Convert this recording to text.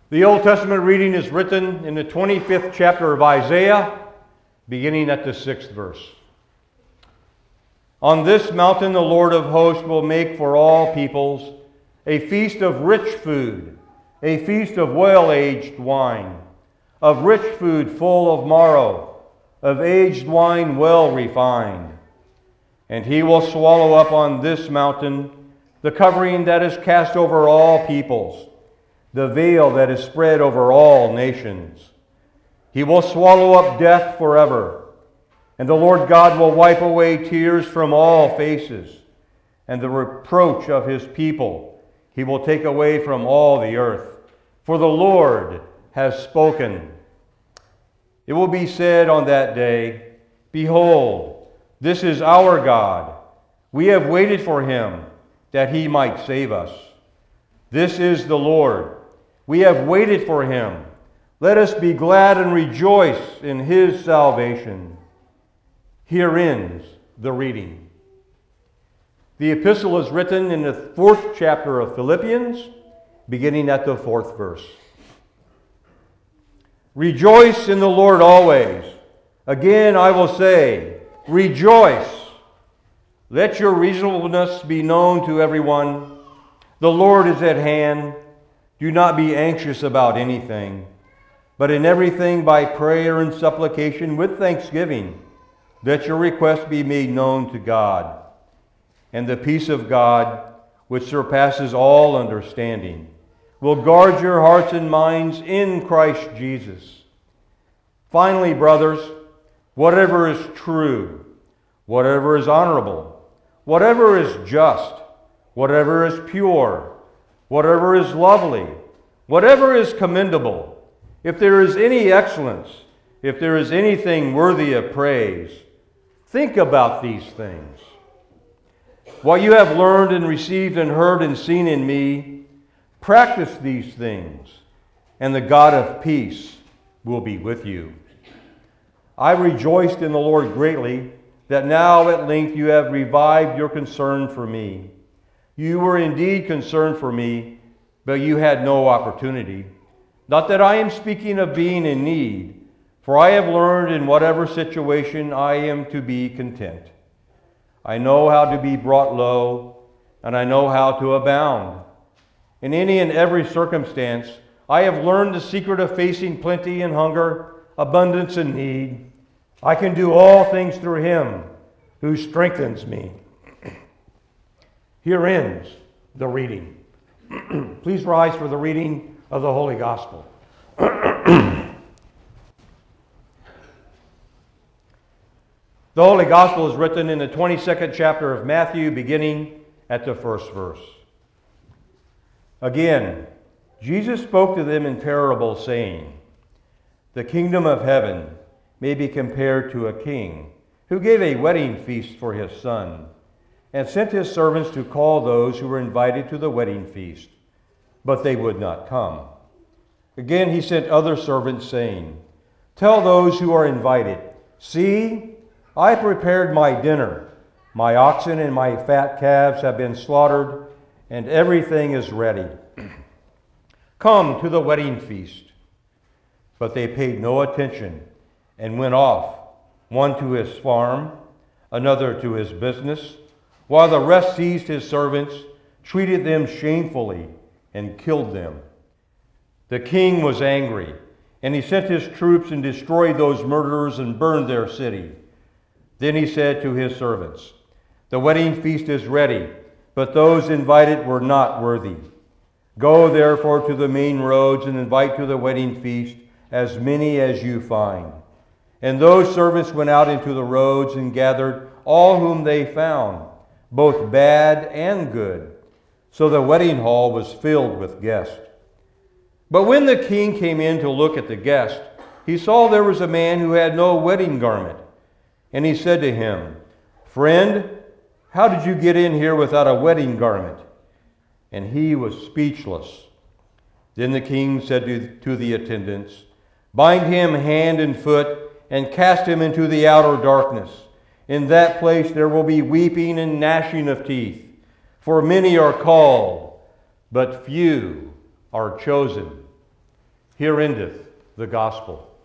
The Old Testament reading is written in the 25th chapter of Isaiah, beginning at the 6th verse. On this mountain the Lord of hosts will make for all peoples a feast of rich food, a feast of well-aged wine, of rich food full of marrow, of aged wine well refined. And he will swallow up on this mountain the covering that is cast over all peoples, the veil that is spread over all nations. He will swallow up death forever, and the Lord God will wipe away tears from all faces, and the reproach of his people he will take away from all the earth. For the Lord has spoken. It will be said on that day, Behold, this is our God. We have waited for him, that he might save us. This is the Lord. We have waited for him. Let us be glad and rejoice in his salvation. Here ends the reading. The epistle is written in the 4th chapter of Philippians, beginning at the 4th verse. Rejoice in the Lord always. Again I will say, rejoice. Let your reasonableness be known to everyone. The Lord is at hand. Do not be anxious about anything, but in everything by prayer and supplication with thanksgiving, let your requests be made known to God. And the peace of God, which surpasses all understanding, will guard your hearts and minds in Christ Jesus. Finally, brothers, whatever is true, whatever is honorable, whatever is just, whatever is pure, whatever is lovely, whatever is commendable, if there is any excellence, if there is anything worthy of praise, think about these things. What you have learned and received and heard and seen in me, practice these things, and the God of peace will be with you. I rejoiced in the Lord greatly that now at length you have revived your concern for me. You were indeed concerned for me, but you had no opportunity. Not that I am speaking of being in need, for I have learned in whatever situation I am to be content. I know how to be brought low, and I know how to abound. In any and every circumstance, I have learned the secret of facing plenty and hunger, abundance and need. I can do all things through him who strengthens me. Here ends the reading. Please rise for the reading of the Holy Gospel. The Holy Gospel is written in the 22nd chapter of Matthew, beginning at the 1st verse. Again, Jesus spoke to them in parables, saying, The kingdom of heaven may be compared to a king who gave a wedding feast for his son, and sent his servants to call those who were invited to the wedding feast, but they would not come. Again he sent other servants, saying, Tell those who are invited, See, I prepared my dinner. My oxen and my fat calves have been slaughtered, and everything is ready. Come to the wedding feast. But they paid no attention and went off, one to his farm, another to his business, while the rest seized his servants, treated them shamefully, and killed them. The king was angry, and he sent his troops and destroyed those murderers and burned their city. Then he said to his servants, The wedding feast is ready, but those invited were not worthy. Go therefore to the main roads and invite to the wedding feast as many as you find. And those servants went out into the roads and gathered all whom they found, both bad and good. So the wedding hall was filled with guests. But when the king came in to look at the guests, he saw there was a man who had no wedding garment. And he said to him, Friend, how did you get in here without a wedding garment? And he was speechless. Then the king said to the attendants, Bind him hand and foot and cast him into the outer darkness. In that place there will be weeping and gnashing of teeth. For many are called, but few are chosen. Here endeth the gospel.